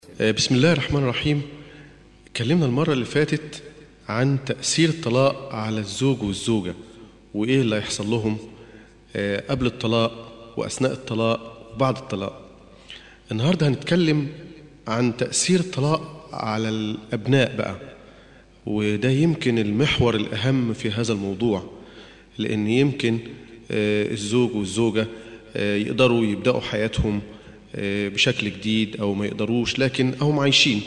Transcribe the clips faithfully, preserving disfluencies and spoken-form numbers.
بسم الله الرحمن الرحيم. اتكلمنا المرة اللي فاتت عن تأثير الطلاق على الزوج والزوجة وإيه اللي هيحصل لهم قبل الطلاق وأثناء الطلاق وبعد الطلاق. النهاردة هنتكلم عن تأثير الطلاق على الأبناء بقى، وده يمكن المحور الأهم في هذا الموضوع، لأن يمكن الزوج والزوجة يقدروا يبدأوا حياتهم بشكل جديد أو ما يقدروش، لكن هم عايشين.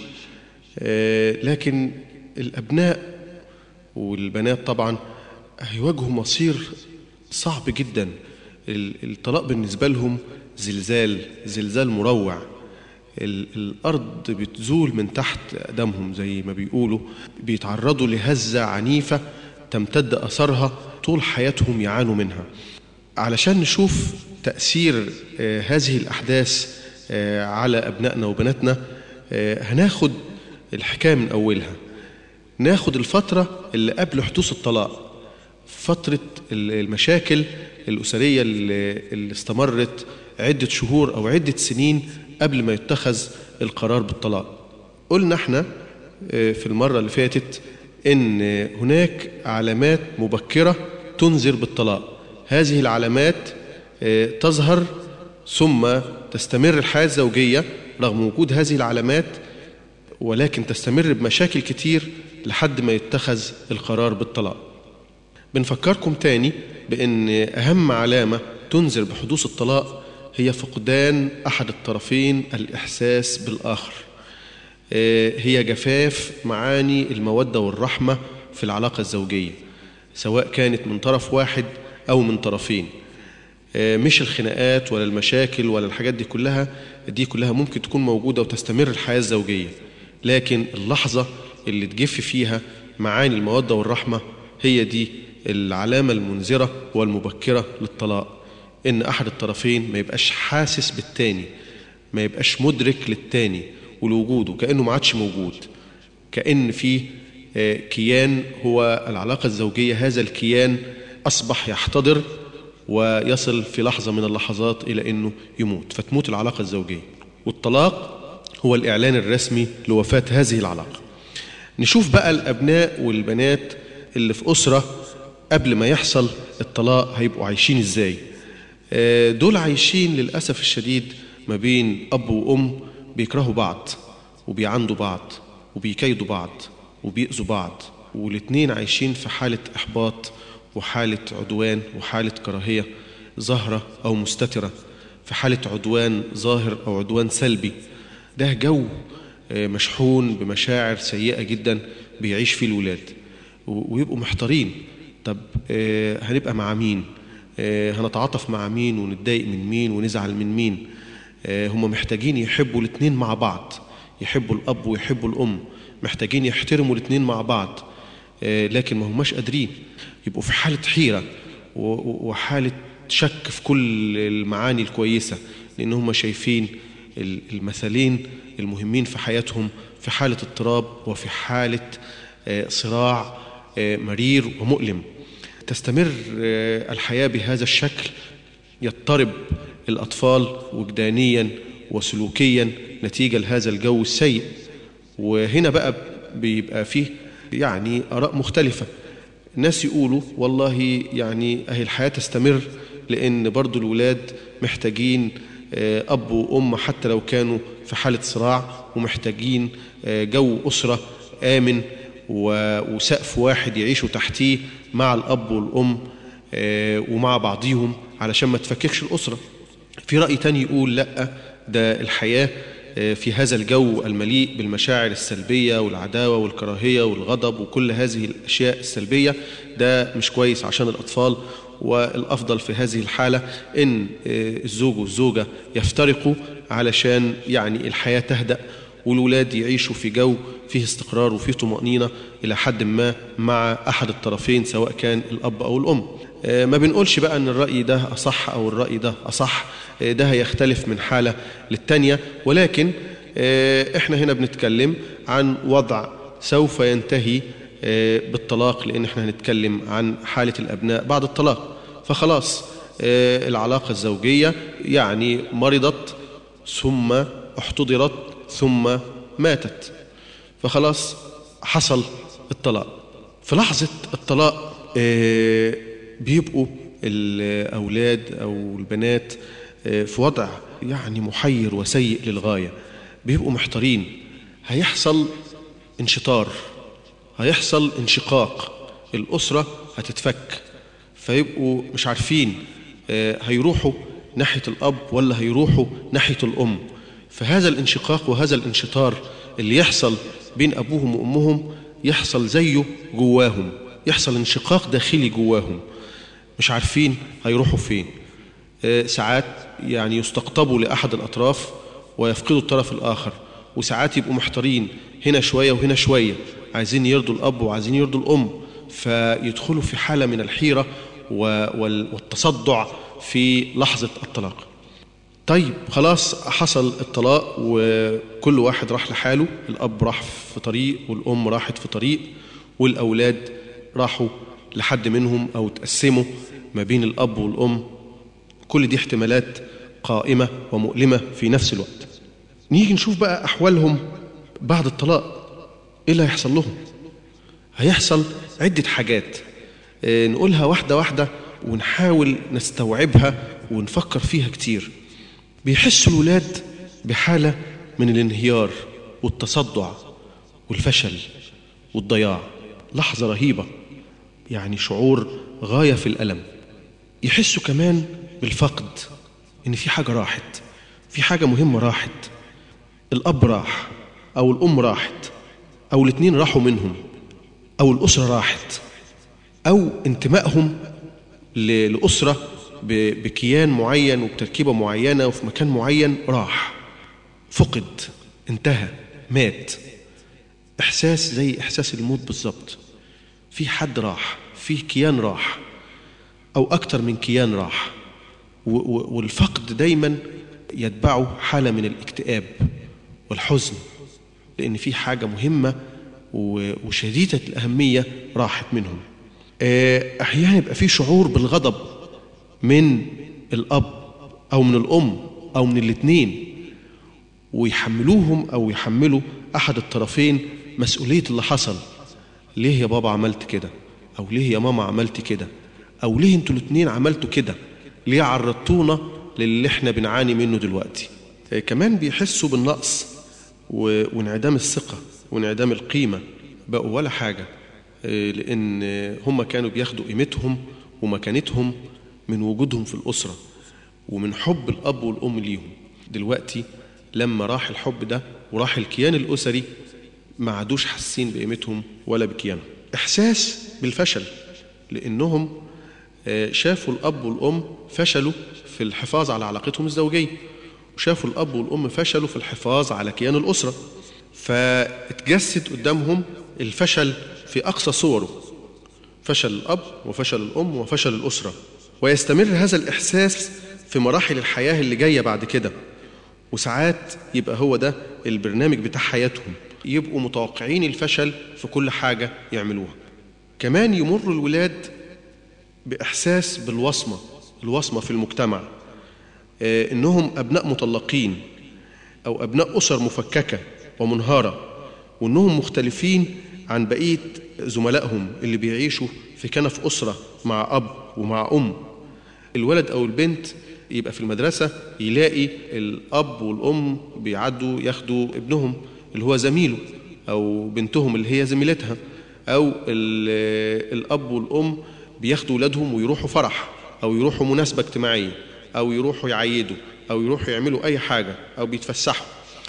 لكن الأبناء والبنات طبعا هيواجهوا مصير صعب جدا. الطلاق بالنسبة لهم زلزال زلزال مروع. الأرض بتزول من تحت أقدامهم زي ما بيقولوا، بيتعرضوا لهزة عنيفة تمتد أثرها طول حياتهم يعانوا منها. علشان نشوف تأثير هذه الأحداث على أبنائنا وبناتنا هناخد الحكاية من أولها. ناخد الفترة اللي قبل حدوث الطلاق، فترة المشاكل الأسرية اللي استمرت عدة شهور أو عدة سنين قبل ما يتخذ القرار بالطلاق. قلنا احنا في المرة اللي فاتت إن هناك علامات مبكرة تنذر بالطلاق. هذه العلامات تظهر ثم تستمر الحياة الزوجية رغم وجود هذه العلامات، ولكن تستمر بمشاكل كتير لحد ما يتخذ القرار بالطلاق. بنفكركم تاني بأن أهم علامة تنذر بحدوث الطلاق هي فقدان أحد الطرفين الإحساس بالآخر. هي جفاف معاني المودة والرحمة في العلاقة الزوجية، سواء كانت من طرف واحد أو من طرفين. مش الخناقات ولا المشاكل ولا الحاجات دي كلها دي كلها ممكن تكون موجودة وتستمر الحياة الزوجية، لكن اللحظة اللي تجف فيها معاني المودة والرحمة هي دي العلامة المنذرة والمبكرة للطلاق. إن أحد الطرفين ما يبقاش حاسس بالتاني، ما يبقاش مدرك للتاني ولوجوده، كأنه ما عادش موجود، كأن في كيان هو العلاقة الزوجية. هذا الكيان أصبح يحتضر ويصل في لحظة من اللحظات إلى أنه يموت، فتموت العلاقة الزوجية. والطلاق هو الإعلان الرسمي لوفاة هذه العلاقة. نشوف بقى الأبناء والبنات اللي في أسرة قبل ما يحصل الطلاق هيبقوا عايشين إزاي. دول عايشين للأسف الشديد ما بين أب وأم بيكرهوا بعض وبيعندوا بعض وبيكيدوا بعض وبيأذوا بعض، والاتنين عايشين في حالة إحباط وحالة عدوان وحالة كراهية ظاهرة أو مستترة، في حالة عدوان ظاهر أو عدوان سلبي. ده جو مشحون بمشاعر سيئة جدا بيعيش فيه الولاد، ويبقوا محتارين. طب هنبقى مع مين؟ هنتعاطف مع مين ونتضايق من مين ونزعل من مين؟ هم محتاجين يحبوا الاثنين مع بعض، يحبوا الأب ويحبوا الأم، محتاجين يحترموا الاثنين مع بعض، لكن ما هماش قادرين. يبقوا في حالة حيرة وحالة شك في كل المعاني الكويسة، لأن هم شايفين المثلين المهمين في حياتهم في حالة اضطراب وفي حالة صراع مرير ومؤلم. تستمر الحياة بهذا الشكل، يضطرب الأطفال وجدانيا وسلوكيا نتيجة لهذا الجو السيء. وهنا بقى بيبقى فيه يعني آراء مختلفة. الناس يقولوا والله يعني أهي الحياة تستمر لأن برضو الولاد محتاجين أب وأم حتى لو كانوا في حالة صراع، ومحتاجين جو أسرة آمن وسقف واحد يعيشوا تحتيه مع الأب والأم ومع بعضيهم علشان ما تفككش الأسرة. في رأي تاني يقول لأ، ده الحياة في هذا الجو المليء بالمشاعر السلبية والعداوة والكراهية والغضب وكل هذه الأشياء السلبية ده مش كويس عشان الأطفال، والأفضل في هذه الحالة إن الزوج والزوجة يفترقوا علشان يعني الحياة تهدأ والولاد يعيشوا في جو فيه استقرار وفيه طمأنينة إلى حد ما مع أحد الطرفين سواء كان الأب أو الأم. ما بنقولش بقى أن الرأي ده أصح أو الرأي ده أصح، ده هيختلف من حالة للتانية، ولكن إحنا هنا بنتكلم عن وضع سوف ينتهي بالطلاق، لأن إحنا هنتكلم عن حالة الأبناء بعد الطلاق. فخلاص العلاقة الزوجية يعني مرضت ثم احتضرت ثم ماتت، فخلاص حصل الطلاق. في لحظة الطلاق بيبقوا الأولاد أو البنات في وضع يعني محير وسيء للغاية، بيبقوا محتارين، هيحصل انشطار، هيحصل انشقاق، الأسرة هتتفك، فيبقوا مش عارفين هيروحوا ناحية الأب ولا هيروحوا ناحية الأم. فهذا الانشقاق وهذا الانشطار اللي يحصل بين أبوهم وأمهم يحصل زيه جواهم، يحصل انشقاق داخلي جواهم، مش عارفين هيروحوا فين. ساعات يعني يستقطبوا لأحد الأطراف ويفقدوا الطرف الآخر، وساعات يبقوا محتارين هنا شوية وهنا شوية، عايزين يرضوا الأب وعايزين يرضوا الأم، فيدخلوا في حالة من الحيرة والتصدع في لحظة الطلاق. طيب خلاص حصل الطلاق وكل واحد راح لحاله، الأب راح في طريق والأم راحت في طريق والأولاد راحوا لحد منهم أو تقسموا ما بين الأب والأم. كل دي احتمالات قائمة ومؤلمة في نفس الوقت. نيجي نشوف بقى أحوالهم بعد الطلاق، إيه اللي هيحصل لهم؟ هيحصل عدة حاجات نقولها واحدة واحدة ونحاول نستوعبها ونفكر فيها كتير. بيحسوا الولاد بحالة من الانهيار والتصدع والفشل والضياع، لحظة رهيبة، يعني شعور غاية في الألم. يحسوا كمان بالفقد، إن في حاجة راحت، في حاجة مهمة راحت، الأب راح أو الأم راحت أو الاثنين راحوا منهم أو الأسرة راحت، أو انتمائهم لأسرة بكيان معين وبتركيبة معينة وفي مكان معين راح، فقد، انتهى، مات. إحساس زي إحساس الموت بالظبط، في حد راح، في كيان راح أو أكتر من كيان راح. والفقد دايما يتبعه حالة من الاكتئاب والحزن، لأن في حاجة مهمة وشديدة الأهمية راحت منهم. أحيانا يبقى في شعور بالغضب من الأب أو من الأم أو من الاثنين، ويحملوهم أو يحملوا أحد الطرفين مسؤولية اللي حصل. ليه يا بابا عملت كده؟ أو ليه يا ماما عملت كده؟ أو ليه انتوا الاثنين عملتوا كده؟ ليه عرضتونا للي احنا بنعاني منه دلوقتي؟ كمان بيحسوا بالنقص وانعدام الثقة وانعدام القيمة، بقوا ولا حاجة، لأن هم كانوا بياخدوا قيمتهم ومكانتهم من وجودهم في الأسرة ومن حب الأب والأم ليهم. دلوقتي لما راح الحب ده وراح الكيان الأسري ما عادوش حاسين بقيمتهم ولا بكيانهم. إحساس بالفشل، لأنهم شافوا الأب والأم فشلوا في الحفاظ على علاقتهم الزوجية، وشافوا الأب والأم فشلوا في الحفاظ على كيان الأسرة، فاتجسد قدامهم الفشل في أقصى صوره، فشل الأب وفشل الأم وفشل الأسرة. ويستمر هذا الإحساس في مراحل الحياة اللي جاية بعد كده، وساعات يبقى هو ده البرنامج بتاع حياتهم، يبقوا متوقعين الفشل في كل حاجة يعملوها. كمان يمر الولاد بإحساس بالوصمة، الوصمة في المجتمع، آه إنهم أبناء مطلقين أو أبناء أسر مفككة ومنهارة، وإنهم مختلفين عن بقية زملائهم اللي بيعيشوا في كنف أسرة مع أب ومع أم. الولد أو البنت يبقى في المدرسة يلاقي الأب والأم بيعدوا ياخدوا ابنهم اللي هو زميله أو بنتهم اللي هي زميلتها، أو الأب والأم بياخدوا ولادهم ويروحوا فرح أو يروحوا مناسبة اجتماعية أو يروحوا يعيدوا أو يروحوا يعملوا أي حاجة أو بيتفسحوا،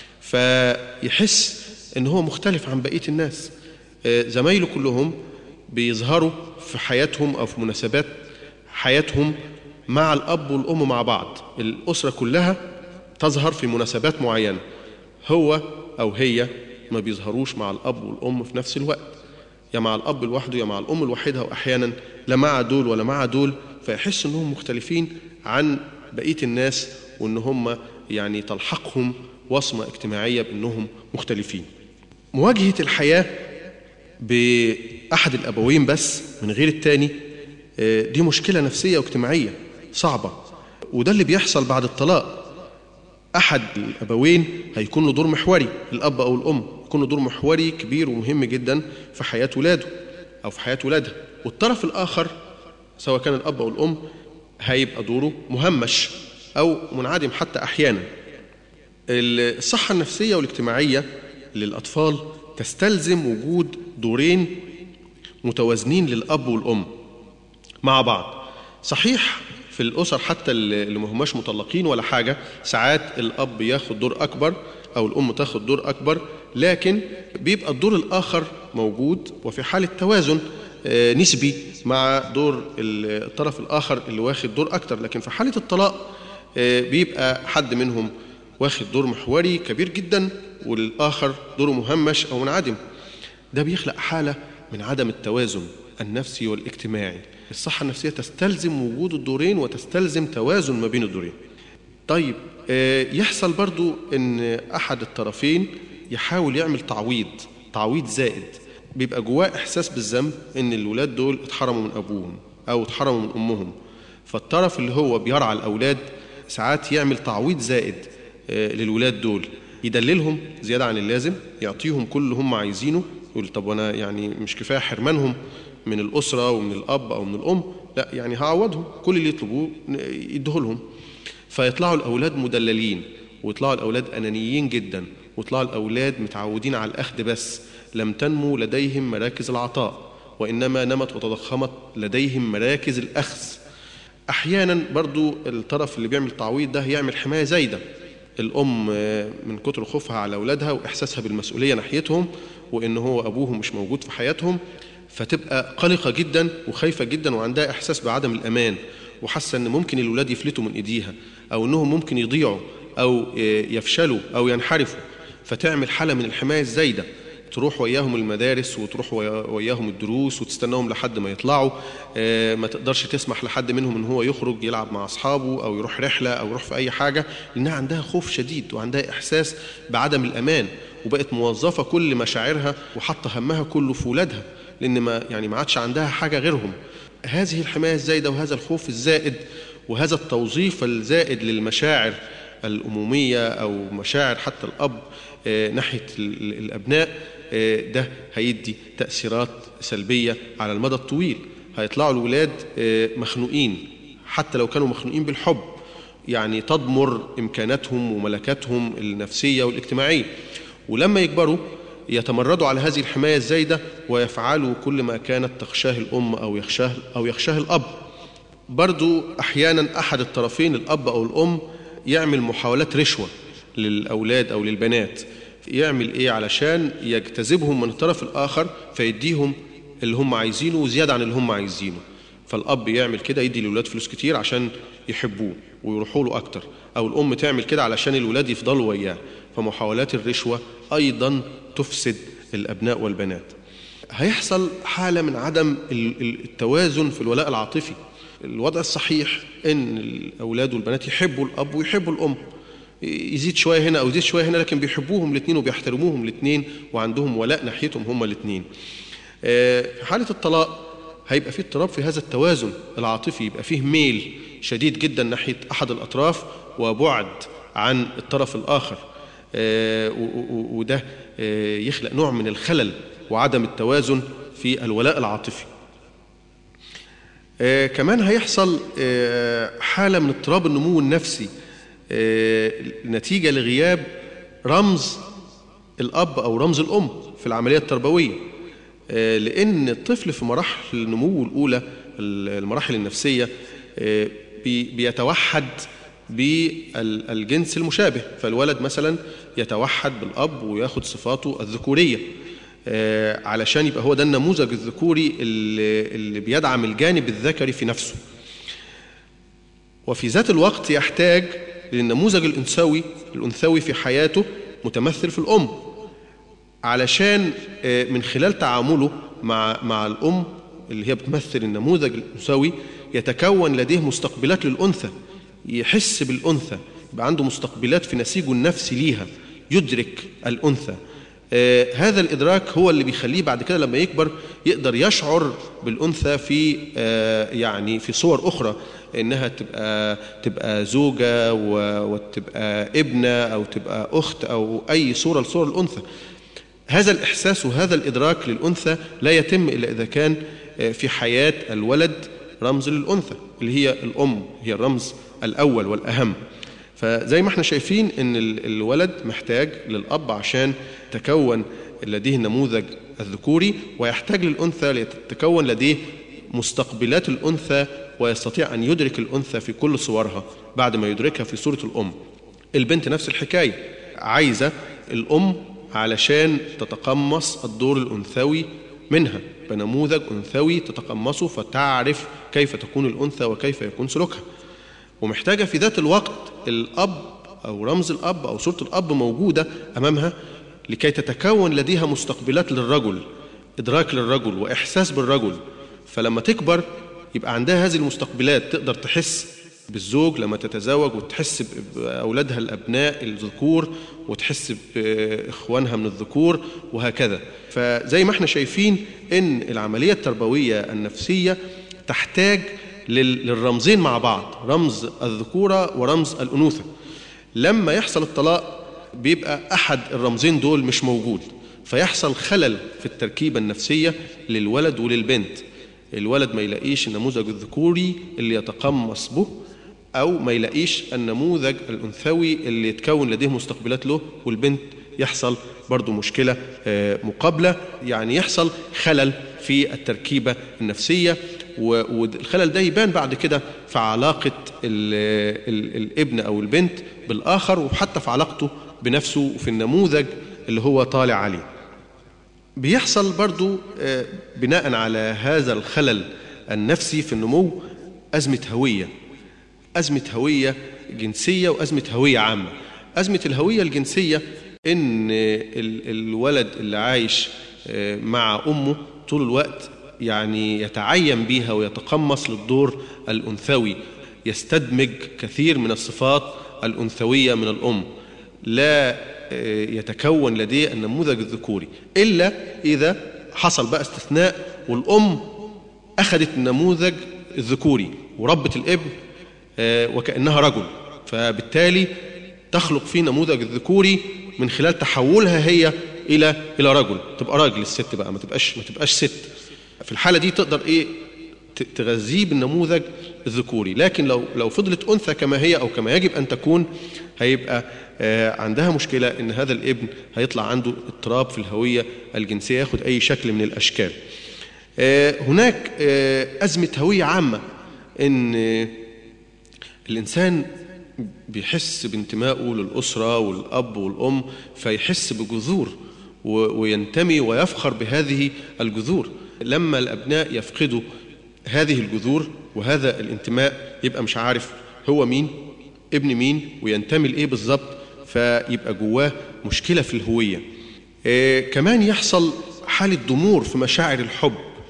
فيحس إن هو مختلف عن بقية الناس. زمايله كلهم بيظهروا في حياتهم أو في مناسبات حياتهم مع الأب والأم مع بعض، الأسرة كلها تظهر في مناسبات معينة، هو أو هي ما بيظهروش مع الأب والأم في نفس الوقت، يا مع الأب لوحده يا مع الأم لوحدها، وأحيانا لا مع دول ولا مع دول، فيحس أنهم مختلفين عن بقية الناس، وأن هم يعني تلحقهم وصمة اجتماعية بأنهم مختلفين. مواجهة الحياة بأحد الأبوين بس من غير التاني دي مشكلة نفسية واجتماعية صعبة، وده اللي بيحصل بعد الطلاق. أحد الأبوين هيكون له دور محوري، الأب أو الأم يكون له دور محوري كبير ومهم جدا في حياة ولاده أو في حياة ولادها، والطرف الآخر سواء كان الأب أو الأم هيبقى دوره مهمش أو منعدم حتى أحيانا. الصحة النفسية والاجتماعية للأطفال تستلزم وجود دورين متوازنين للأب والأم مع بعض. صحيح في الأسر حتى اللي ما هماش مطلقين ولا حاجة ساعات الأب ياخد دور أكبر أو الأم تاخد دور أكبر، لكن بيبقى الدور الآخر موجود وفي حالة توازن نسبي مع دور الطرف الآخر اللي واخد دور أكتر. لكن في حالة الطلاق بيبقى حد منهم واخد دور محوري كبير جدا والآخر دوره مهمش أو منعدم. ده بيخلق حالة من عدم التوازن النفسي والاجتماعي. الصحة النفسية تستلزم وجود الدورين وتستلزم توازن ما بين الدورين. طيب يحصل برضو ان احد الطرفين يحاول يعمل تعويض تعويض زائد، بيبقى جواه احساس بالذنب ان الولاد دول اتحرموا من ابوهم او اتحرموا من امهم، فالطرف اللي هو بيرعى الاولاد ساعات يعمل تعويض زائد للولاد دول، يدللهم زيادة عن اللازم، يعطيهم كل هم عايزينه، يقول طب وانا يعني مش كفاية حرمانهم من الأسرة ومن الأب أو من الأم، لا يعني هعوضهم كل اللي يطلبوه يدهولهم. فيطلعوا الأولاد مدللين ويطلعوا الأولاد أنانيين جدا ويطلعوا الأولاد متعودين على الأخذ بس، لم تنمو لديهم مراكز العطاء وإنما نمت وتضخمت لديهم مراكز الأخذ. أحيانا برضو الطرف اللي بيعمل تعويض ده يعمل حماية زايدة، الأم من كتر خوفها على أولادها وإحساسها بالمسؤولية ناحيتهم وإن هو أبوهم مش موجود في حياتهم، فتبقى قلقة جدا وخايفة جدا وعندها إحساس بعدم الأمان وحاسة أن ممكن الولاد يفلتوا من إيديها أو أنهم ممكن يضيعوا أو يفشلوا أو ينحرفوا، فتعمل حالة من الحماية الزايدة، تروح وياهم المدارس وتروح وياهم الدروس وتستناهم لحد ما يطلعوا، ما تقدرش تسمح لحد منهم أن هو يخرج يلعب مع أصحابه أو يروح رحلة أو يروح في أي حاجة، لأنها عندها خوف شديد وعندها إحساس بعدم الأمان، وبقت موظفة كل مشاعرها وحط همها كله في ولادها لأن ما يعني ما عادش عندها حاجة غيرهم. هذه الحماية الزايدة وهذا الخوف الزائد وهذا التوظيف الزائد للمشاعر الأمومية أو مشاعر حتى الأب ناحية الأبناء، ده هيدي تأثيرات سلبية على المدى الطويل. هيطلعوا الولاد مخنوقين حتى لو كانوا مخنوقين بالحب، يعني تضمر إمكاناتهم وملكاتهم النفسية والاجتماعية، ولما يكبروا يتمردوا على هذه الحماية الزايدة ويفعلوا كل ما كانت تخشاه الأم أو يخشاه أو يخشاه الأب. برضو أحيانا أحد الطرفين الأب أو الأم يعمل محاولات رشوة للأولاد أو للبنات، يعمل إيه علشان يجتذبهم من الطرف الآخر فيديهم اللي هم عايزينه وزيادة عن اللي هم عايزينه. فالأب يعمل كده يدي للولاد فلوس كتير عشان يحبوه ويروحوا له أكتر، أو الأم تعمل كده علشان الولاد يفضلوا وياه. فمحاولات الرشوة أيضا تفسد الأبناء والبنات. هيحصل حالة من عدم التوازن في الولاء العاطفي. الوضع الصحيح إن الأولاد والبنات يحبوا الأب ويحبوا الأم، يزيد شوية هنا أو يزيد شوية هنا، لكن بيحبوهم الاثنين وبيحترموهم الاثنين وعندهم ولاء ناحيتهم هما الاثنين. في حالة الطلاق هيبقى فيه اضطراب في هذا التوازن العاطفي، يبقى فيه ميل شديد جدا ناحية أحد الأطراف وبعد عن الطرف الآخر، وده يخلق نوع من الخلل وعدم التوازن في الولاء العاطفي. كمان هيحصل حالة من اضطراب النمو النفسي نتيجة لغياب رمز الأب أو رمز الأم في العملية التربوية، لأن الطفل في مراحل النمو الأولى المراحل النفسية بيتوحد بالجنس المشابه، فالولد مثلا يتوحد بالأب وياخد صفاته الذكورية علشان يبقى هو ده النموذج الذكوري اللي بيدعم الجانب الذكري في نفسه، وفي ذات الوقت يحتاج للنموذج الأنثوي الأنثوي في حياته متمثل في الأم، علشان من خلال تعامله مع مع الأم اللي هي بتمثل النموذج الأنثوي يتكون لديه مستقبلات للأنثى، يحس بالأنثى، يبقى عنده مستقبلات في نسيجه النفسي ليها، يدرك الأنثى، آه هذا الإدراك هو اللي بيخليه بعد كده لما يكبر يقدر يشعر بالأنثى في آه يعني في صور أخرى، إنها تبقى تبقى زوجة وتبقى ابنة أو تبقى أخت أو أي صورة لصور الأنثى. هذا الإحساس وهذا الإدراك للأنثى لا يتم إلا إذا كان في حياة الولد رمز للأنثى اللي هي الأم، هي الرمز الأول والأهم. فزي ما احنا شايفين إن الولد محتاج للأب عشان تكون لديه النموذج الذكوري، ويحتاج للأنثى لتتكون لديه مستقبلات الأنثى ويستطيع أن يدرك الأنثى في كل صورها بعد ما يدركها في صورة الأم. البنت نفس الحكاية، عايزة الأم علشان تتقمص الدور الأنثوي منها بنموذج أنثوي تتقمصه فتعرف كيف تكون الأنثى وكيف يكون سلوكها. ومحتاجة في ذات الوقت الأب أو رمز الأب أو صورة الأب موجودة أمامها لكي تتكون لديها مستقبلات للرجل، إدراك للرجل وإحساس بالرجل. فلما تكبر يبقى عندها هذه المستقبلات، تقدر تحس بالزوج لما تتزوج وتحس بأولادها الأبناء الذكور وتحس بإخوانها من الذكور وهكذا. فزي ما احنا شايفين إن العملية التربوية النفسية تحتاج للرمزين مع بعض، رمز الذكورة ورمز الأنوثة. لما يحصل الطلاق بيبقى أحد الرمزين دول مش موجود، فيحصل خلل في التركيبة النفسية للولد وللبنت. الولد ما يلاقيش النموذج الذكوري اللي يتقمص به، أو ما يلاقيش النموذج الأنثوي اللي يتكون لديه مستقبلات له، والبنت يحصل برضو مشكلة مقابلة، يعني يحصل خلل في التركيبة النفسية. والخلل ده يبان بعد كده في علاقة الابن أو البنت بالآخر، وحتى في علاقته بنفسه وفي النموذج اللي هو طالع عليه. بيحصل برضو بناء على هذا الخلل النفسي في النمو أزمة هوية، أزمة هوية جنسية وأزمة هوية عامة. أزمة الهوية الجنسية إن الولد اللي عايش مع أمه طول الوقت يعني يتعين بيها ويتقمص للدور الأنثوي، يستدمج كثير من الصفات الأنثوية من الأم، لا يتكون لديه النموذج الذكوري إلا إذا حصل بقى استثناء، والأم أخذت النموذج الذكوري وربت الابن وكأنها رجل، فبالتالي تخلق فيه نموذج الذكوري من خلال تحولها هي إلى إلى رجل، تبقى راجل الست بقى، ما تبقاش ما تبقاش ست. في الحالة دي تقدر إيه تغذيه بالنموذج الذكوري. لكن لو لو فضلت أنثى كما هي أو كما يجب أن تكون، هيبقى آه عندها مشكلة إن هذا الابن هيطلع عنده اضطراب في الهوية الجنسية، ياخد أي شكل من الأشكال. آه هناك آه أزمة هوية عامة، إن آه الإنسان بيحس بانتمائه للأسرة والأب والأم، فيحس بجذور وينتمي ويفخر بهذه الجذور. لما الأبناء يفقدوا هذه الجذور وهذا الانتماء يبقى مش عارف هو مين، ابن مين، وينتمي لإيه بالظبط، فيبقى جواه مشكلة في الهوية. آه كمان يحصل حالة ضمور في مشاعر الحب،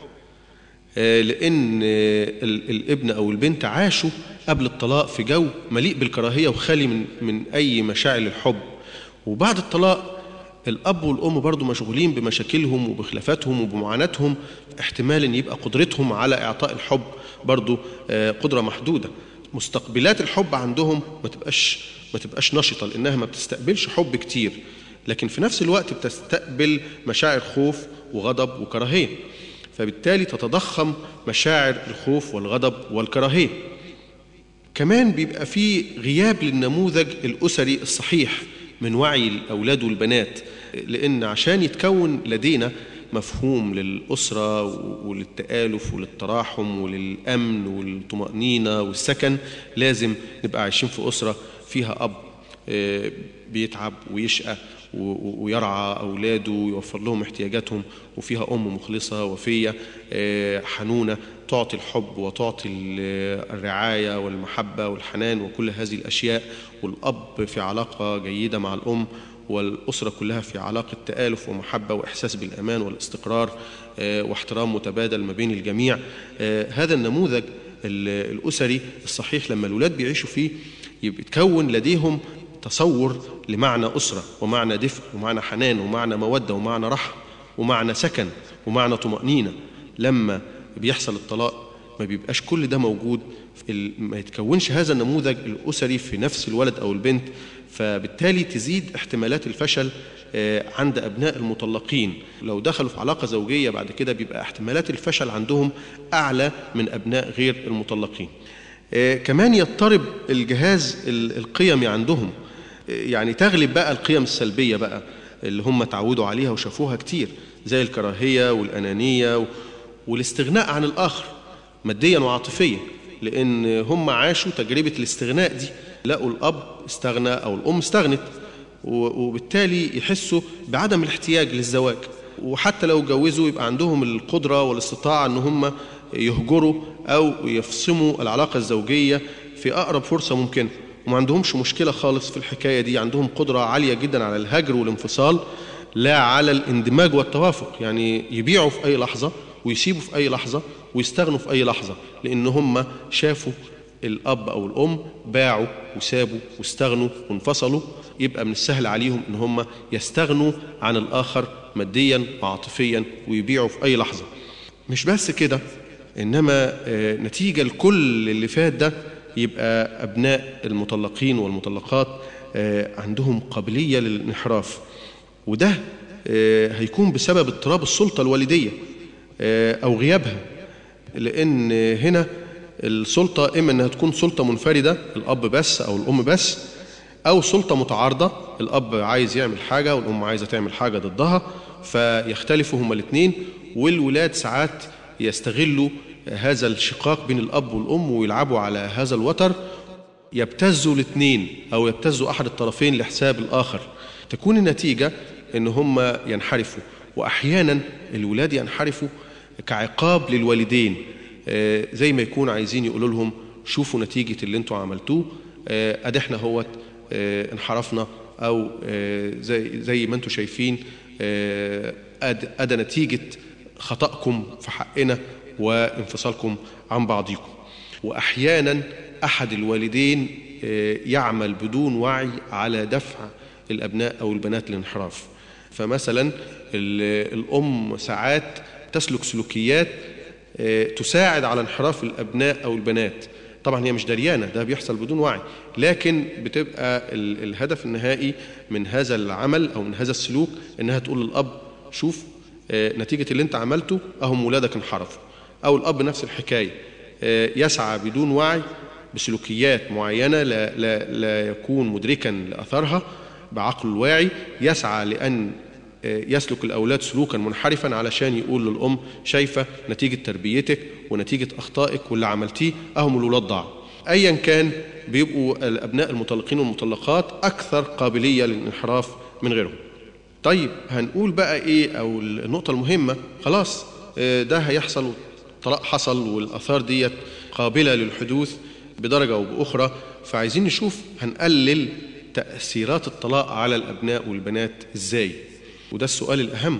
آه لأن آه الابن أو البنت عاشوا قبل الطلاق في جو مليء بالكراهية وخالي من, من أي مشاعر الحب، وبعد الطلاق الأب والأم برضو مشغولين بمشاكلهم وبخلافاتهم وبمعاناتهم، احتمال أن يبقى قدرتهم على إعطاء الحب برضو آه قدرة محدودة. مستقبلات الحب عندهم ما تبقاش ما تبقاش نشطة، لأنها ما بتستقبلش حب كتير، لكن في نفس الوقت بتستقبل مشاعر خوف وغضب وكراهية، فبالتالي تتضخم مشاعر الخوف والغضب والكراهية. كمان بيبقى فيه غياب للنموذج الأسري الصحيح من وعي الأولاد والبنات، لأن عشان يتكون لدينا مفهوم للأسرة وللتآلف وللتراحم وللأمن والطمأنينة والسكن، لازم نبقى عايشين في أسرة فيها أب بيتعب ويشقى ويرعى أولاده ويوفر لهم احتياجاتهم، وفيها أم مخلصة وفية حنونة تعطي الحب وتعطي الرعاية والمحبة والحنان وكل هذه الأشياء، والأب في علاقة جيدة مع الأم، والأسرة كلها في علاقة تآلف ومحبة وإحساس بالأمان والاستقرار واحترام متبادل ما بين الجميع. هذا النموذج الأسري الصحيح لما الأولاد بيعيشوا فيه يتكون لديهم تصور لمعنى أسرة ومعنى دفء ومعنى حنان ومعنى مودة ومعنى رحم ومعنى سكن ومعنى طمأنينة. لما بيحصل الطلاق ما بيبقاش كل ده موجود، ما يتكونش هذا النموذج الأسري في نفس الولد أو البنت، فبالتالي تزيد احتمالات الفشل عند أبناء المطلقين. لو دخلوا في علاقة زوجية بعد كده بيبقى احتمالات الفشل عندهم أعلى من أبناء غير المطلقين. كمان يضطرب الجهاز القيمي عندهم، يعني تغلب بقى القيم السلبية بقى اللي هم تعودوا عليها وشافوها كتير، زي الكراهية والأنانية والاستغناء عن الآخر ماديا وعاطفيا، لأن هم عاشوا تجربة الاستغناء دي، لقوا الأب استغنى أو الأم استغنت، وبالتالي يحسوا بعدم الاحتياج للزواج. وحتى لو جوزوا يبقى عندهم القدرة والاستطاعة أن هم يهجروا أو يفصموا العلاقة الزوجية في أقرب فرصة ممكنة، وما عندهمش مشكلة خالص في الحكاية دي. عندهم قدرة عالية جدا على الهجر والانفصال، لا على الاندماج والتوافق، يعني يبيعوا في أي لحظة ويسيبوا في أي لحظة ويستغنوا في أي لحظة، لأن هم شافوا الأب أو الأم باعوا وسابوا واستغنوا وانفصلوا. يبقى من السهل عليهم أن هم يستغنوا عن الآخر ماديا وعاطفيا ويبيعوا في أي لحظة. مش بس كده، إنما نتيجة لكل اللي فات ده يبقى أبناء المطلقين والمطلقات عندهم قابلية للانحراف، وده هيكون بسبب اضطراب السلطة الوالدية أو غيابها. لأن هنا السلطة إما أنها تكون سلطة منفردة، الأب بس أو الأم بس، أو سلطة متعارضة، الأب عايز يعمل حاجة والأم عايزة تعمل حاجة ضدها، فيختلفوا هما الاثنين. والولاد ساعات يستغلوا هذا الشقاق بين الأب والأم ويلعبوا على هذا الوتر، يبتزوا الاثنين أو يبتزوا أحد الطرفين لحساب الآخر. تكون النتيجة أن هم ينحرفوا، وأحيانا الولاد ينحرفوا كعقاب للوالدين، زي ما يكون عايزين يقولوا لهم شوفوا نتيجة اللي انتوا عملتوه، أدي احنا هوت انحرفنا، أو زي, زي ما انتوا شايفين أدي نتيجة خطأكم في حقنا وانفصالكم عن بعضكم. وأحيانا أحد الوالدين يعمل بدون وعي على دفع الأبناء أو البنات للانحراف. فمثلا الأم ساعات تسلك سلوكيات تساعد على انحراف الأبناء أو البنات، طبعا هي مش دريانة، ده بيحصل بدون وعي، لكن بتبقى الهدف النهائي من هذا العمل أو من هذا السلوك إنها تقول للأب شوف نتيجة اللي انت عملته أهم ولادك انحرفوا. أو الأب نفس الحكاية، يسعى بدون وعي بسلوكيات معينة لا, لا, لا يكون مدركا لأثرها بعقل الواعي، يسعى لأن يسلك الأولاد سلوكا منحرفا علشان يقول للأم شايفة نتيجة تربيتك ونتيجة أخطائك واللي عملتيه أهم الولاد ضاع. أيا كان بيبقوا الأبناء المطلقين والمطلقات أكثر قابلية للانحراف من غيرهم. طيب هنقول بقى إيه، أو النقطة المهمة، خلاص ده هيحصل، الطلاق حصل والأثار ديت قابلة للحدوث بدرجة أو بأخرى، فعايزين نشوف هنقلل تأثيرات الطلاق على الأبناء والبنات إزاي. وده السؤال الأهم،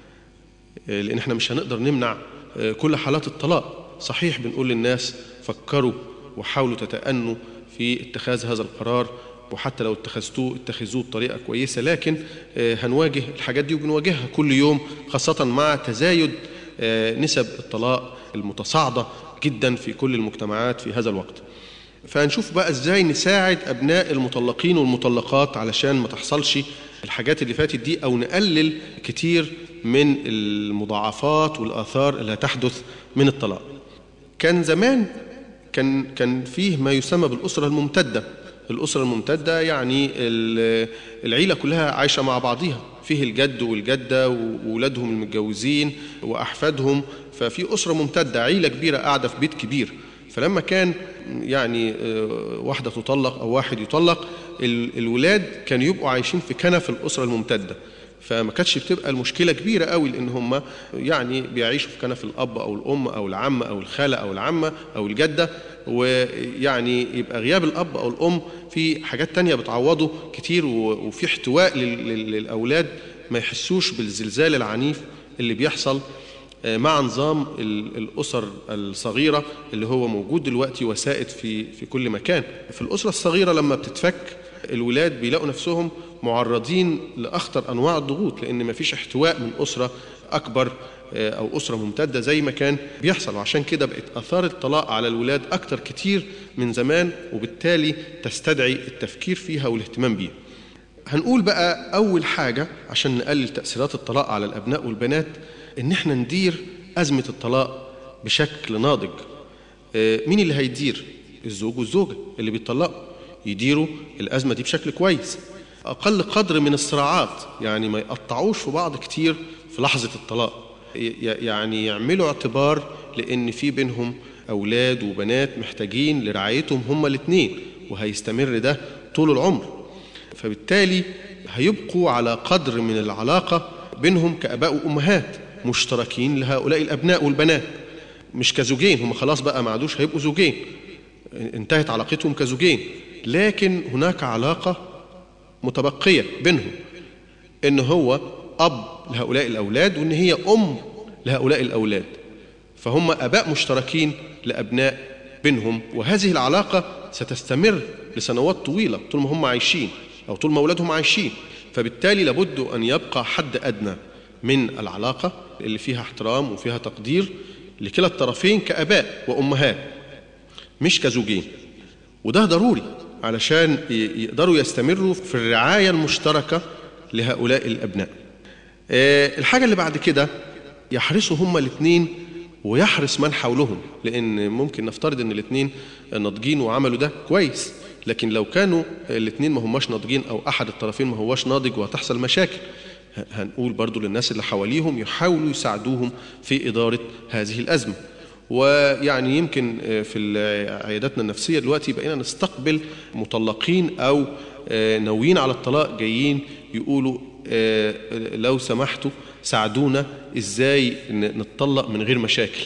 لأن احنا مش هنقدر نمنع كل حالات الطلاق. صحيح بنقول للناس فكروا وحاولوا تتأنوا في اتخاذ هذا القرار، وحتى لو اتخذتوه اتخذوه بطريقة كويسة، لكن هنواجه الحاجات دي وبنواجهها كل يوم، خاصة مع تزايد نسب الطلاق المتصاعدة جدا في كل المجتمعات في هذا الوقت. فهنشوف بقى ازاي نساعد أبناء المطلقين والمطلقات علشان ما تحصلش الحاجات اللي فاتت دي، أو نقلل كتير من المضاعفات والآثار اللي هتحدث من الطلاق. كان زمان كان كان فيه ما يسمى بالأسرة الممتدة. الأسرة الممتدة يعني العيلة كلها عايشة مع بعضها، فيه الجد والجدة وولادهم المتجوزين وأحفادهم، ففي أسرة ممتدة، عيلة كبيرة قاعدة في بيت كبير. فلما كان يعني واحدة تطلق أو واحد يطلق، الولاد كانوا يبقوا عايشين في كنف الأسرة الممتدة، فما كانتش بتبقى المشكلة كبيرة قوي، لأن هم يعني بيعيشوا في كنف الأب أو الأم أو العم أو الخالة أو العمة أو الجدة، ويعني يبقى غياب الأب أو الأم في حاجات تانية بتعوضه كتير، وفي احتواء للأولاد ما يحسوش بالزلزال العنيف اللي بيحصل مع نظام الأسر الصغيرة اللي هو موجود دلوقتي وسائد في في كل مكان. في الأسرة الصغيرة لما بتتفك الولاد بيلاقوا نفسهم معرضين لأخطر أنواع الضغوط، لأن مفيش احتواء من أسرة أكبر أو أسرة ممتدة زي ما كان بيحصل. وعشان كده بقت آثار الطلاق على الولاد أكتر كتير من زمان، وبالتالي تستدعي التفكير فيها والاهتمام بيها. هنقول بقى أول حاجة عشان نقلل تأثيرات الطلاق على الأبناء والبنات، إن احنا ندير أزمة الطلاق بشكل ناضج. مين اللي هيدير؟ الزوج والزوجة اللي بيطلقوا يديروا الأزمة دي بشكل كويس، أقل قدر من الصراعات، يعني ما يقطعوش في بعض كتير في لحظة الطلاق، يعني يعملوا اعتبار لأن في بينهم أولاد وبنات محتاجين لرعايتهم هما الاثنين، وهيستمر ده طول العمر. فبالتالي هيبقوا على قدر من العلاقة بينهم كأباء وأمهات مشتركين لهؤلاء الأبناء والبنات، مش كزوجين، هم خلاص بقى ما عادوش هيبقوا زوجين، انتهت علاقتهم كزوجين، لكن هناك علاقة متبقية بينهم، إن هو أب لهؤلاء الأولاد وإن هي أم لهؤلاء الأولاد، فهم أباء مشتركين لأبناء بينهم، وهذه العلاقة ستستمر لسنوات طويلة طول ما هم عايشين أو طول ما أولادهم عايشين. فبالتالي لابد أن يبقى حد أدنى من العلاقة اللي فيها احترام وفيها تقدير لكلا الطرفين كأباء وأمهات، مش كزوجين. وده ضروري علشان يقدروا يستمروا في الرعاية المشتركة لهؤلاء الأبناء. الحاجة اللي بعد كده يحرصوا هما الاثنين ويحرص من حولهم، لأن ممكن نفترض أن الاثنين ناضجين وعملوا ده كويس، لكن لو كانوا الاثنين ما هماش ناضجين أو أحد الطرفين ما هواش ناضج وهتحصل مشاكل، هنقول برضو للناس اللي حواليهم يحاولوا يساعدوهم في إدارة هذه الأزمة. ويعني يمكن في عياداتنا النفسية دلوقتي بقينا نستقبل مطلقين أو ناويين على الطلاق جايين يقولوا لو سمحتوا ساعدونا إزاي نتطلق من غير مشاكل.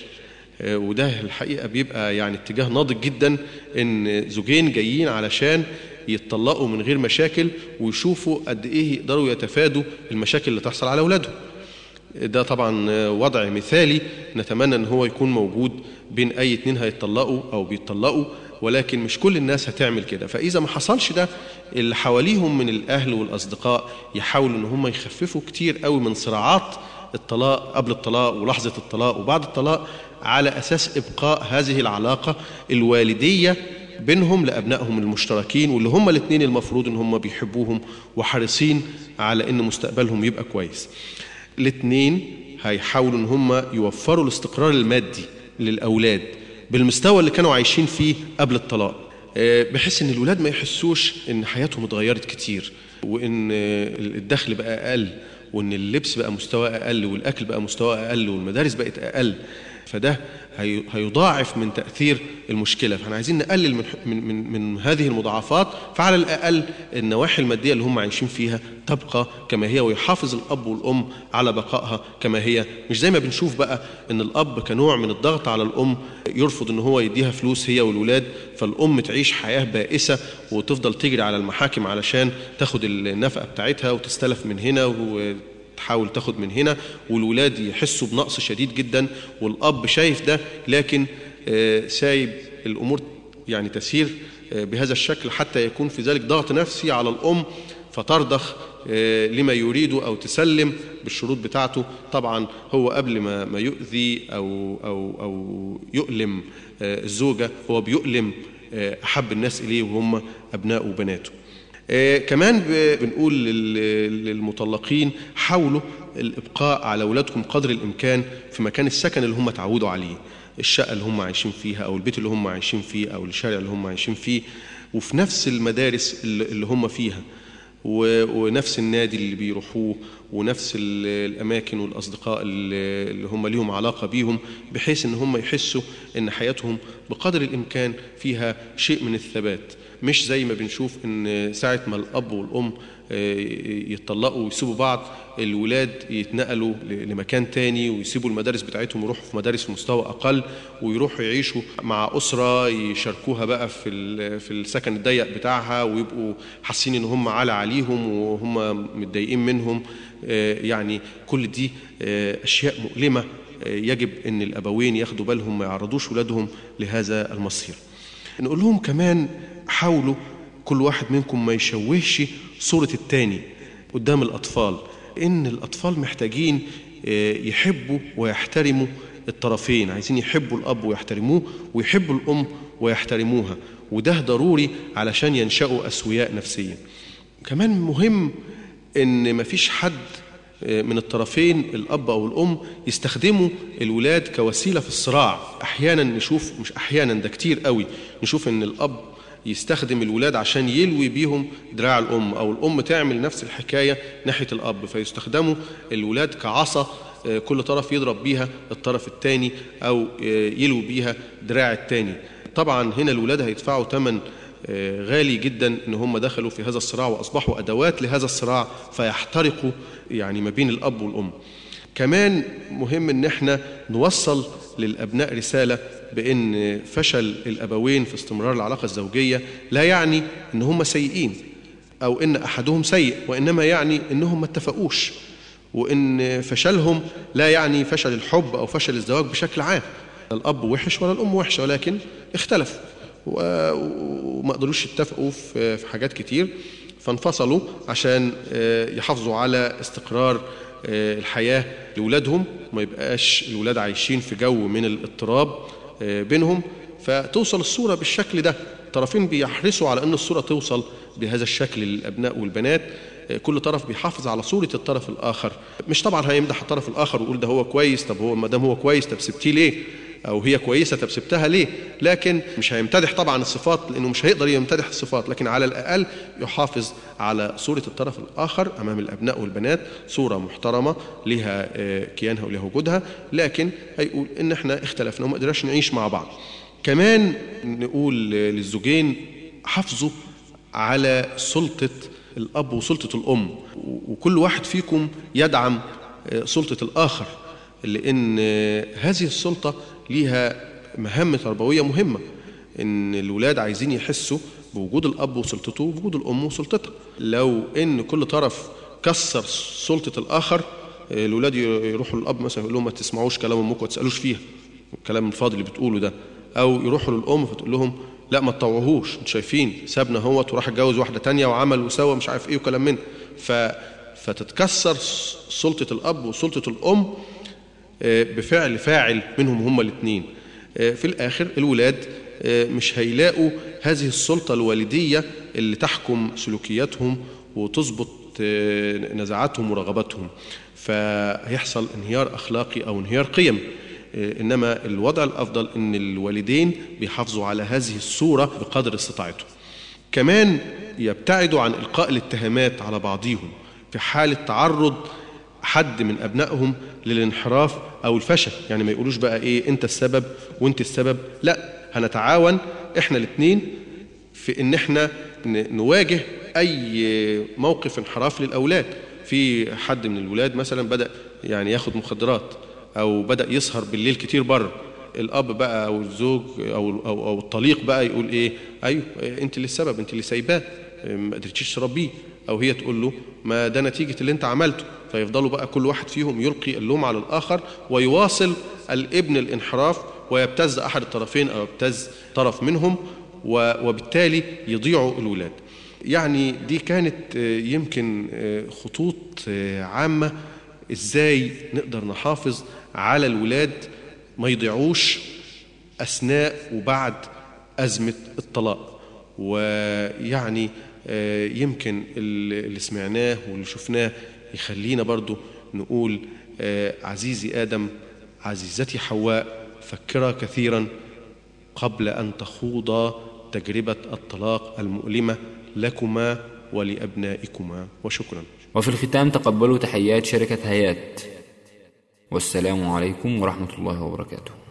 وده الحقيقة بيبقى يعني اتجاه ناضج جدا، إن زوجين جايين علشان يتطلقوا من غير مشاكل ويشوفوا قد إيه يقدروا يتفادوا المشاكل اللي تحصل على أولادهم. ده طبعا وضع مثالي نتمنى ان هو يكون موجود بين اي اتنين هيتطلقوا او بيتطلقوا، ولكن مش كل الناس هتعمل كده. فاذا ما حصلش ده، اللي حواليهم من الاهل والاصدقاء يحاولوا ان هم يخففوا كتير قوي من صراعات الطلاق قبل الطلاق ولحظة الطلاق وبعد الطلاق، على اساس ابقاء هذه العلاقة الوالدية بينهم لأبنائهم المشتركين، واللي هم الاثنين المفروض ان هم بيحبوهم وحريصين على ان مستقبلهم يبقى كويس. الاثنين هيحاولوا ان هم يوفروا الاستقرار المادي للأولاد بالمستوى اللي كانوا عايشين فيه قبل الطلاق، بحيث ان الولاد ما يحسوش ان حياتهم اتغيرت كتير، وان الدخل بقى اقل، وان اللبس بقى مستوى اقل، والاكل بقى مستوى اقل، والمدارس بقت اقل. فده هيضاعف من تأثير المشكلة. فاحنا عايزين نقلل من, من, من, من هذه المضاعفات، فعلى الأقل النواحي المادية اللي هم عايشين فيها تبقى كما هي، ويحافظ الأب والأم على بقائها كما هي. مش زي ما بنشوف بقى ان الأب كنوع من الضغط على الأم يرفض ان هو يديها فلوس هي والولاد، فالأم تعيش حياة بائسة وتفضل تجري على المحاكم علشان تاخد النفقة بتاعتها وتستلف من هنا و تحاول تاخد من هنا، والولاد يحسوا بنقص شديد جدا، والأب شايف ده لكن سايب الأمور يعني تسير بهذا الشكل، حتى يكون في ذلك ضغط نفسي على الأم فترضخ لما يريد أو تسلم بالشروط بتاعته. طبعا هو قبل ما ما يؤذي أو أو أو يؤلم الزوجة، هو بيؤلم أحب الناس إليه وهم أبناء وبناته. آه كمان بنقول للمطلقين حاولوا الإبقاء على أولادكم قدر الإمكان في مكان السكن اللي هم تعودوا عليه، الشقة اللي هم عايشين فيها أو البيت اللي هم عايشين فيه أو الشارع اللي هم عايشين فيه، وفي نفس المدارس اللي هم فيها، ونفس النادي اللي بيروحوه، ونفس الأماكن والأصدقاء اللي هم ليهم علاقة بيهم، بحيث إن هم يحسوا إن حياتهم بقدر الإمكان فيها شيء من الثبات. مش زي ما بنشوف إن ساعة ما الأب والأم يتطلقوا ويسيبوا بعض، الولاد يتنقلوا لمكان تاني ويسيبوا المدارس بتاعتهم ويروحوا في مدارس في مستوى أقل، ويروحوا يعيشوا مع أسرة يشاركوها بقى في في السكن الضيق بتاعها، ويبقوا حاسين إن هم على عليهم وهم متضايقين منهم. يعني كل دي أشياء مؤلمة يجب أن الأبوين ياخدوا بالهم ما يعرضوش ولادهم لهذا المصير. نقول لهم كمان حاولوا كل واحد منكم ما يشوهش صورة التاني قدام الأطفال، إن الأطفال محتاجين يحبوا ويحترموا الطرفين، عايزين يحبوا الأب ويحترموه ويحبوا الأم ويحترموها، وده ضروري علشان ينشأوا أسوياء نفسيا. كمان مهم إن مفيش حد من الطرفين الأب أو الأم يستخدموا الولاد كوسيلة في الصراع. أحيانا نشوف، مش أحيانا ده كتير قوي، نشوف إن الأب يستخدم الولاد عشان يلوي بيهم دراع الأم، أو الأم تعمل نفس الحكاية ناحية الأب، فيستخدموا الولاد كعصا كل طرف يضرب بيها الطرف الثاني أو يلوي بيها دراع الثاني. طبعا هنا الولاد هيدفعوا ثمن غالي جدا إن هم دخلوا في هذا الصراع وأصبحوا أدوات لهذا الصراع فيحترقوا يعني ما بين الأب والأم. كمان مهم إن احنا نوصل للأبناء رسالة بأن فشل الأبوين في استمرار العلاقة الزوجية لا يعني إن هم سيئين أو إن أحدهم سيء، وإنما يعني إنهم ما اتفقوش، وإن فشلهم لا يعني فشل الحب أو فشل الزواج بشكل عام. الأب وحش ولا الأم وحشة، ولكن اختلفوا وما قدروش يتفقوا في حاجات كتير، فانفصلوا عشان يحافظوا على استقرار الحياة لأولادهم، ما يبقاش الولاد عايشين في جو من الاضطراب بينهم، فتوصل الصورة بالشكل ده. الطرفين بيحرصوا على أن الصورة توصل بهذا الشكل للأبناء والبنات، كل طرف بيحافظ على صورة الطرف الآخر. مش طبعا هيمدح الطرف الآخر ويقول ده هو كويس، طب هو ما دام هو كويس طب سبتيه ليه، أو هي كويسة طب سبتها ليه، لكن مش هيمتدح طبعا الصفات لأنه مش هيقدر يمتدح الصفات، لكن على الأقل يحافظ على صورة الطرف الآخر أمام الأبناء والبنات، صورة محترمة لها كيانها ولها وجودها، لكن هيقول إن احنا اختلفنا وما قدرناش نعيش مع بعض. كمان نقول للزوجين حافظوا على سلطة الأب وسلطة الأم، وكل واحد فيكم يدعم سلطة الآخر، لأن هذه السلطة ليها مهام تربوية مهمة، إن الولاد عايزين يحسوا بوجود الأب وسلطته وبوجود الأم وسلطتها. لو إن كل طرف كسر سلطة الآخر، الولاد يروحوا للأب مثلا يقول لهم ما تسمعوش كلام أمك وتسألوش فيها الكلام الفاضي اللي بتقوله ده، أو يروحوا للأم فتقول لهم لا ما تطوعوهوش، انتوا شايفين سابنا هوت وراح اتجوز واحدة تانية وعمل وسوى مش عارف ايه وكلام منه. ف... فتتكسر سلطة الأب وسلطة الأم بفعل فاعل منهم هما الاثنين. في الآخر الولاد مش هيلاقوا هذه السلطة الوالدية اللي تحكم سلوكياتهم وتضبط نزعاتهم ورغباتهم، فهيحصل انهيار أخلاقي أو انهيار قيم. إنما الوضع الأفضل إن الوالدين بيحافظوا على هذه الصورة بقدر استطاعتهم. كمان يبتعدوا عن إلقاء الاتهامات على بعضهم في حالة تعرض حد من أبنائهم للانحراف أو الفشل، يعني ما يقولوش بقى إيه أنت السبب وأنت السبب، لا، هنتعاون إحنا الاثنين في إن إحنا نواجه أي موقف انحراف للأولاد. في حد من الولاد مثلا بدأ يعني ياخد مخدرات أو بدأ يسهر بالليل كتير بره، الأب بقى أو الزوج أو, أو, أو الطليق بقى يقول إيه أيوه أنت اللي السبب، أنت اللي سايباه ما قدرتيش تربيه، أو هي تقول له ما ده نتيجة اللي أنت عملته. فيفضلوا بقى كل واحد فيهم يلقي اللوم على الآخر، ويواصل الابن الانحراف ويبتز أحد الطرفين أو يبتز طرف منهم، وبالتالي يضيعوا الولاد. يعني دي كانت يمكن خطوط عامة إزاي نقدر نحافظ على الولاد ما يضيعوش أثناء وبعد أزمة الطلاق. ويعني يمكن اللي سمعناه واللي شفناه يخلينا برضو نقول عزيزي آدم عزيزتي حواء فكرا كثيرا قبل أن تخوضا تجربة الطلاق المؤلمة لكما ولأبنائكما، وشكرا. وفي الختام تقبلوا تحيات شركة هيات، والسلام عليكم ورحمة الله وبركاته.